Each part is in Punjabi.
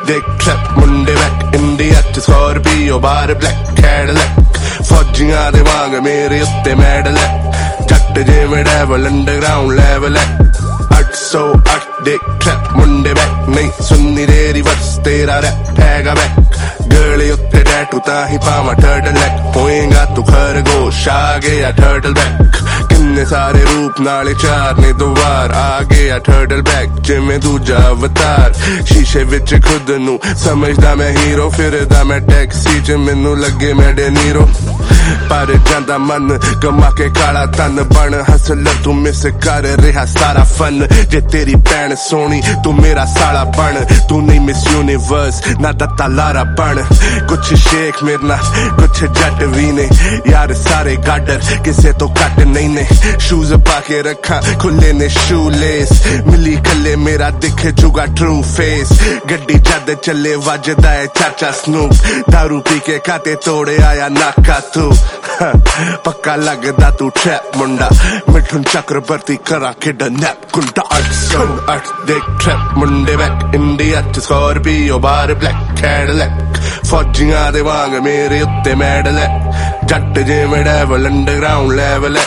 ਦੇ ਟ੍ਰੈਪ ਮੁੰਡੇ ਬੈਕ ਇੰਡੀਆ ਚ ਸਕੋਰਪੀਓ ਬਾਹਰ ਬਲੈਕ ਕੈਡਲੈਕ ਫੌਜੀਆਂ ਦੇ ਵਾਂਗ ਮੇਰੇ ਉੱਤੇ ਮੈਡਲ ਹੈ ਜੱਟ ਜਿਵੇਂ ਡੈਵਲ ਅੰਡਰਗਰਾਉਂਡ ਲੈਵਲ ਹੈ 808 ਦੇ ਟ੍ਰੈਪ ਮੁੰਡੇ ਬੈਕ ਨਹੀਂ ਸੁਣਨੀ ਦੇ ਰਿਵਰਸ ਤੇਰਾ ਰੈਪ ਹੈਗਾ ਬੈਕ ਗਲੇ ਉੱਤੇ ਟੈਟੂ ਤਾਂ ਹੀ ਪਾਵਾਂ ਟਰਟਲ ਲੈਕ ਹੋਏਗਾ ਤੂੰ ਖਰਗੋਸ਼ ਆ ਗਿਆ ਟਰਟਲ ਬੈਕ ਕਿੰਨੇ ਸਾਰੇ ਰੂਪ ਨਾਲੇ ਚਾਰ ਨੇ ਦੋ ਵਾਰ ਆ ਗਿਆ ਟਰਟਲ ਬੈਕ ਜਿਵੇਂ ਦੂਜਾ ਅਵਤਾਰ ਸ਼ੀਸ਼ੇ ਵਿੱਚ ਖੁਦ ਨੂੰ ਸਮਝਦਾ ਮੈਂ ਹੀਰੋ ਫਿਰਦਾ ਮੈਂ ਟੈਕਸੀ ਚ ਮੈਨੂੰ ਲੱਗੇ ਮੈਂ ਡੇਨੀਰੋ ਪਰ ਜਾਂਦਾ ਮਨ ਕਮਾ ਕੇ ਕਾਲਾ ਤਨ ਬਣ ਹਸਲਰ ਤੂੰ ਮਿਸ ਕਰ ਰਿਹਾ ਸਾਰਾ ਫਨ ਜੇ ਤੇਰੀ ਭੈਣ ਸੋਹਣੀ ਤੂੰ ਮੇਰਾ ਸਾਲਾ ਬਣ ਤੂੰ ਨਹੀਂ ਮਿਸ ਯੂਨੀਵਰਸ ਨਾ ਦਿੱਤਾ ਲਾਰਾ ਬਣ ਕੁਛ ਸ਼ੇਖ ਮੇਰੇ ਨਾਲ ਕੁਛ ਜੱਟ ਵੀ ਨੇ ਯਾਰ ਸਾਰੇ ਗਾਡਰ ਕਿਸੇ ਤੋਂ ਘੱਟ ਨਹੀਂ ਨੇ ਸ਼ੂਜ਼ ਪਾ ਕੇ ਰੱਖਾਂ ਖੁੱਲੇ ਨੇ ਸ਼ੂਲੇਸ ਮਿਲੀ ਕੱਲੇ ਮੇਰਾ ਦਿਖ ਜੂਗਾ ਟਰੂ ਫੇਸ ਗੱਡੀ ਜਦ ਚੱਲੇ ਵੱਜਦਾ ਏ ਚਾਚਾ ਸਨੂਪ ਦਾਰੂ ਪੀ ਕੇ ਖਾਤੇ ਤੋੜੇ ਆਇਆ ਨਾਕਾ ਤੂੰ ਪੱਕਾ ਲੱਗਦਾ ਤੂੰ ਟ੍ਰੈਪ ਮੁੰਡਾ ਮਿਠੁਨ ਚੱਕਰਵਰਤੀ ਕਰਾਂ ਖੇਡਾ ਨੈਪ ਗੁੰਡਾ 808 ਦੇ ਟ੍ਰੈਪ ਮੁੰਡੇ ਬੈਕ ਇੰਡੀਆ ਚ ਸਕੋਰਪੀਓ ਬਾਹਰ ਬਲੈਕ ਕੈਡਲੈਕ ਫੌਜੀਆਂ ਦੇ ਵਾਂਗ ਮੇਰੇ ਉੱਤੇ ਮੈਡਲ ਹੈ ਜੱਟ ਜਿਵੇਂ ਡੈਵਲ ਅੰਡਰਗਰਾਉਂਡ ਲੈਵਲ ਹੈ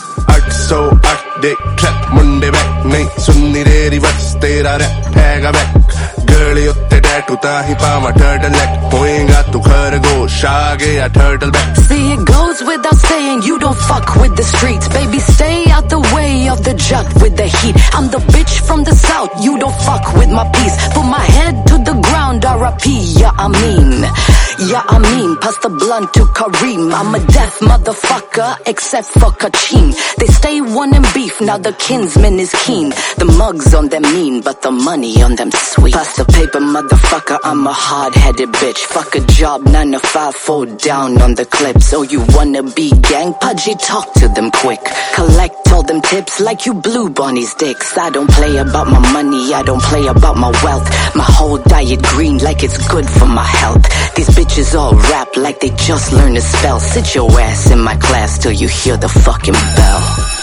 808 ਦੇ ਟ੍ਰੈਪ ਮੁੰਡੇ ਬੈਕ ਨਹੀਂ ਸੁਣਨੀ ਦੇ ਰਿਵਰਸ ਤੇਰਾ ਰੈਪ ਹੈਗਾ ਬੈਕ ਗਲੇ ਉੱਤੇ ਟੈਟੂ ਤਾਂ ਹੀ ਪਾਵਾਂ ਟਰਟਲ ਲੈਕ ਹੋਏਗਾ ਤੂੰ ਖਰਗੋਸ਼ ਆ ਗਿਆ turtle back See it goes without saying you don't fuck with the streets baby stay out the way of the jut with the heat I'm the bitch from the south you don't fuck with my peace put my head to the ground RIP yeah I mean pass the blunt to Kareem I'm a deaf motherfucker except for Kachim they stay wanting beef now the kinsman is keen the mugs on them mean but the money on them sweet pass the paper motherfucker I'm a hard-headed bitch fuck a job 9 to 5 fall down on the clip so you wanna be gang pudgy talk to them quick collect all them tips like you blue Bonnie's dicks I don't play about my money I don't play about my wealth my whole diet green like it's good for my health these bitches all rap like they just learned to spell sit your ass in my class till you hear the fucking bell